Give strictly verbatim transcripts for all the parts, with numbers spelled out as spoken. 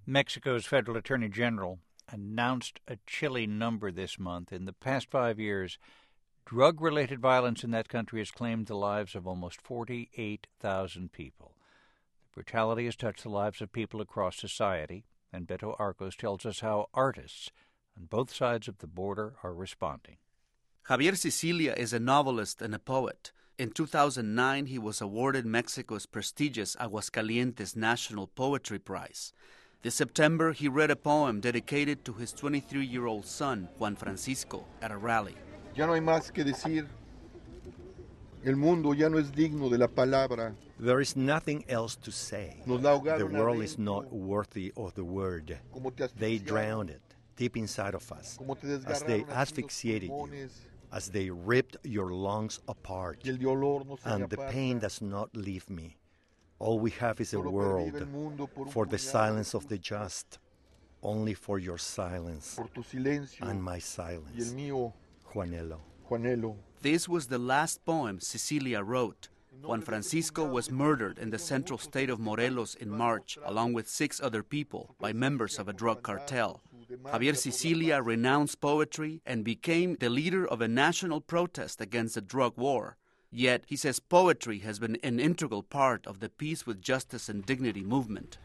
Mexico's federal attorney general announced a chilling number this month. In the past five years, drug-related violence in that country has claimed the lives of almost forty-eight thousand people. The brutality has touched the lives of people across society, and Beto Arcos tells us how artists on both sides of the border are responding. Javier Sicilia is a novelist and a poet. In two thousand nine, he was awarded Mexico's prestigious Aguascalientes National Poetry Prize. This September, he read a poem dedicated to his twenty-three-year-old son, Juan Francisco, at a rally. Ya no hay más que decir. El mundo ya no es digno de la palabra. There is nothing else to say. The world is not worthy of the word. They drowned it deep inside of us, as they asphyxiated you, as they ripped your lungs apart, and the pain does not leave me. All we have is a world for the silence of the just, only for your silence and my silence. Juanelo. Juanelo. This was the last poem Sicilia wrote. Juan Francisco was murdered in the central state of Morelos in March, along with six other people, by members of a drug cartel. Javier Sicilia renounced poetry and became the leader of a national protest against the drug war. Yet, he says poetry has been an integral part of the Peace with Justice and Dignity movement.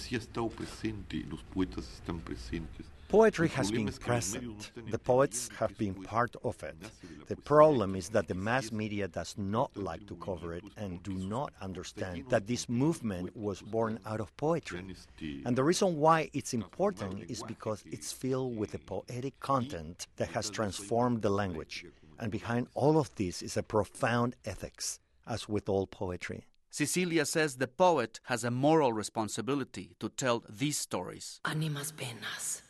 Poetry has been present. The poets have been part of it. The problem is that the mass media does not like to cover it and do not understand that this movement was born out of poetry. And the reason why it's important is because it's filled with a poetic content that has transformed the language. And behind all of this is a profound ethics, as with all poetry. Sicilia says the poet has a moral responsibility to tell these stories. Ánimas penas.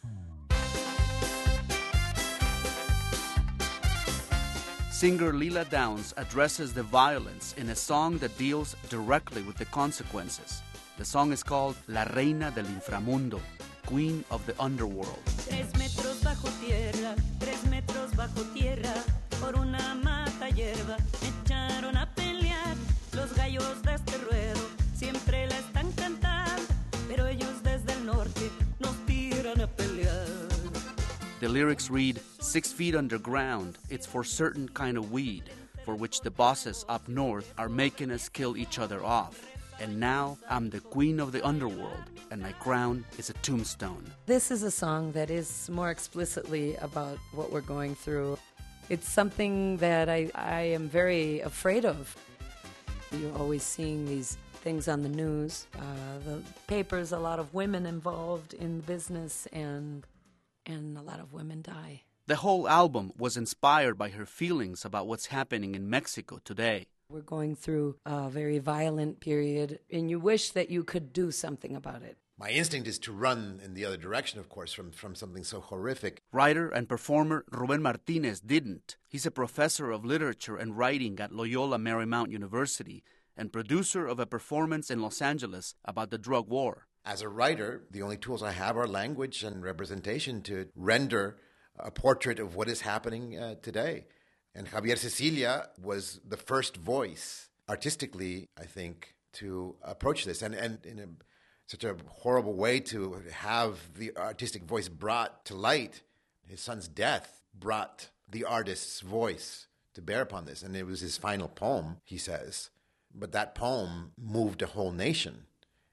Singer Lila Downs addresses the violence in a song that deals directly with the consequences. The song is called La Reina del Inframundo, Queen of the Underworld. Tres metros bajo tierra, tres metros bajo tierra, por una mata hierba, echaron a pelear. Los gallos de este ruedo siempre la están cantando, pero ellos desde el norte nos tiran a pelear. The lyrics read, Six feet underground, it's for certain kind of weed, for which the bosses up north are making us kill each other off. And now I'm the queen of the underworld, and my crown is a tombstone. This is a song that is more explicitly about what we're going through. It's something that I, I am very afraid of. You're always seeing these things on the news. Uh, the papers, a lot of women involved in business, and and a lot of women die. The whole album was inspired by her feelings about what's happening in Mexico today. We're going through a very violent period, and you wish that you could do something about it. My instinct is to run in the other direction, of course, from, from something so horrific. Writer and performer Rubén Martínez didn't. He's a professor of literature and writing at Loyola Marymount University and producer of a performance in Los Angeles about the drug war. As a writer, the only tools I have are language and representation to render a portrait of what is happening uh, today. And Javier Sicilia was the first voice, artistically, I think, to approach this. And, and in a, such a horrible way to have the artistic voice brought to light. His son's death brought the artist's voice to bear upon this. And it was his final poem, he says. But that poem moved a whole nation.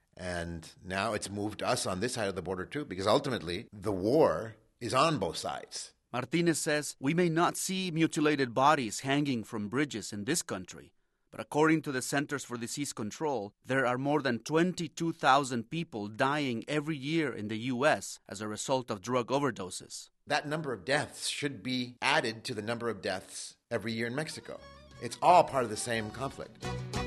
And now it's moved us on this side of the border too, because ultimately the war is on both sides. Martínez says, we may not see mutilated bodies hanging from bridges in this country, but according to the Centers for Disease Control, there are more than twenty-two thousand people dying every year in the U S as a result of drug overdoses. That number of deaths should be added to the number of deaths every year in Mexico. It's all part of the same conflict.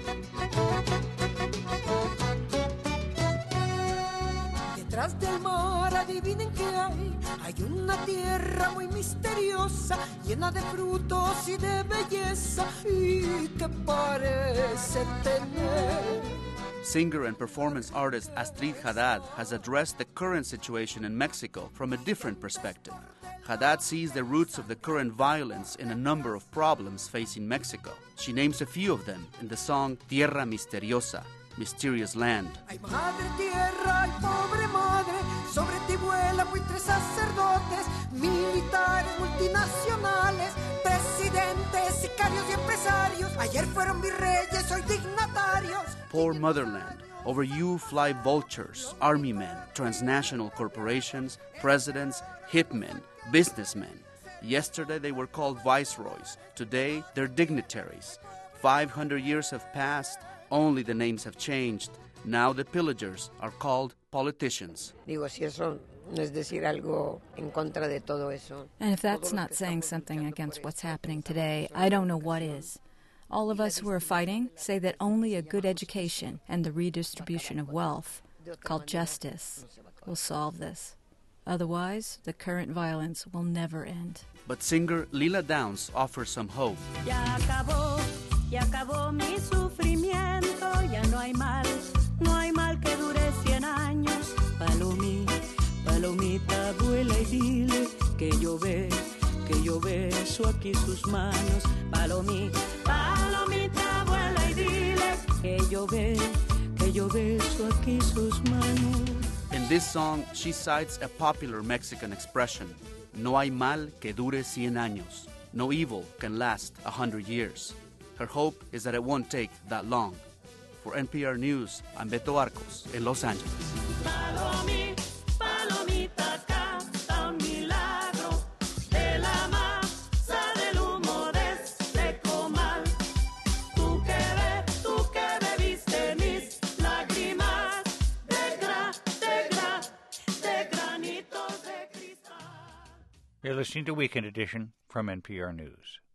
Detrás del mar adivinen qué hay, hay una tierra muy misteriosa, llena de frutos y de belleza, y que parece tener. Singer and performance artist Astrid Haddad has addressed the current situation in Mexico from a different perspective. Haddad sees the roots of the current violence in a number of problems facing Mexico. She names a few of them in the song Tierra Misteriosa, Mysterious Land. Ay, madre tierra, ay, pobre madre, vuela, fui tres sacerdotes, militares, multinacionales, presidentes, sicarios y empresarios. Ayer fueron virreyes, hoy dignatarios. Poor motherland. Over you fly vultures, army men, transnational corporations, presidents, hitmen, businessmen. Yesterday they were called viceroys. Today they're dignitaries. Five hundred years have passed. Only the names have changed. Now the pillagers are called politicians. Digo, si eso no es decir algo en contra de todo eso. And if that's not saying something against what's happening today, I don't know what is. All of us who are fighting say that only a good education and the redistribution of wealth, called justice, will solve this. Otherwise, the current violence will never end. But singer Lila Downs offers some hope. Ya acabó, ya acabó mi sufrimiento, ya no hay mal, no hay mal que dure cien años. Palomí, palomita, vuela y dile que yo ve, que yo beso aquí sus manos. Palomí, palomita, vuela y dile que yo ve, que yo beso aquí sus manos. In this song, she cites a popular Mexican expression, no hay mal que dure cien años. No evil can last a hundred years. Her hope is that it won't take that long. For N P R News, I'm Beto Arcos in Los Angeles. Palomí, palomita, canta un milagro de la masa del humo de este comal. Tú que ves, tú que bebiste mis lágrimas de gra, de gra, de granitos de cristal. You're listening to Weekend Edition from N P R News.